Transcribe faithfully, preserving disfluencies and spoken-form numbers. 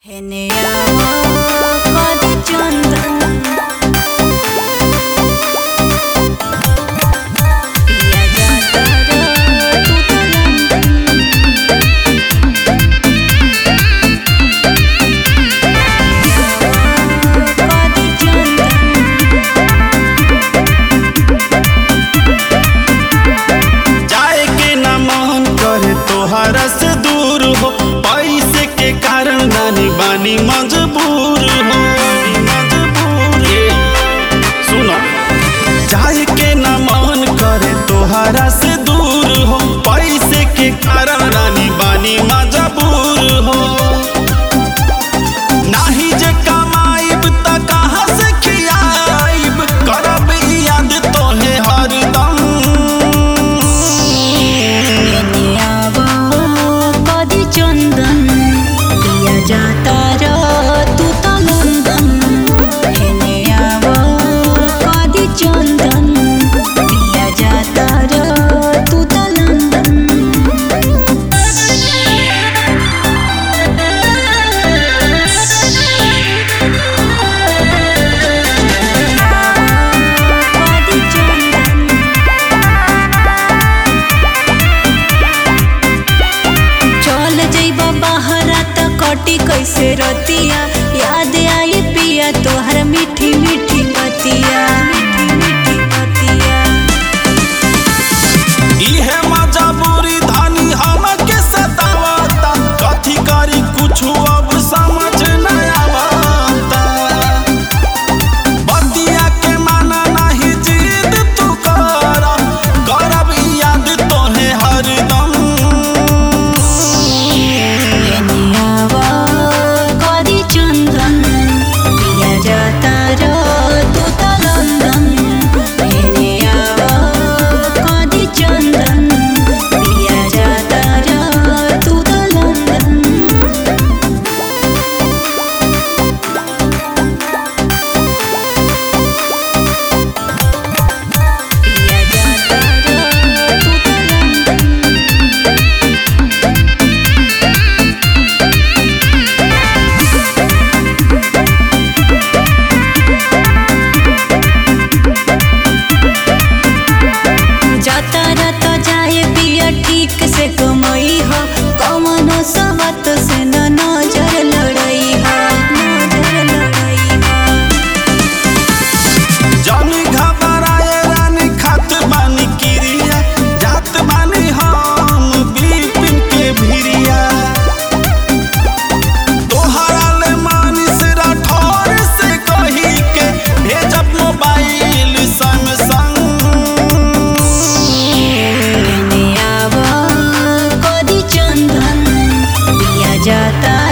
तोहरा से दूर हो, पैसे के कारण नानी बानी मजबूर हो। मजबूर सुनो, जाए के ना मन करे तोहरा से दूर हो, पैसे के कारण नानी बानी मजबूर हो। नाही जे कमाइब त कहाँ से खियाइब, करब याद तोहे हरदम। जाता रो तू तो लंदन, हेने आवो कदी चंदन। पिया जाता रो तू तो लंदन। कदी चंदन चल जइबा बहरा त कटी कैसे रतिया, याद आई पिया तोहर मीठी मीठी बतिया। मीठी मीठी बतिया इहे मजबूरी धानी हमके सतावता, कथी करी कुछ अब समझ न आवता। बतिया के माना नहीं जिद तू कर, करब याद तोहे हरदम। चंदन पिया जाता रो तू तो लंदन, हेने आवो कदी चंदन। पिया जाता रो तू तो लंदन। पिया जाता रो तू तो जाता रहता जाए पिया ठीक से कमई हो, कौनो सबत से न नजर लड़ई हो। नजर लड़ई हो जानी घबराए रानी, खात बानी किरिया, जात बानी हम बिपिन के भिरिया। तोहरा ले मानिस राठौर से कही के भेजब मोबाइल सैमसंग। हेने आवो कदी चंदन पिया जाता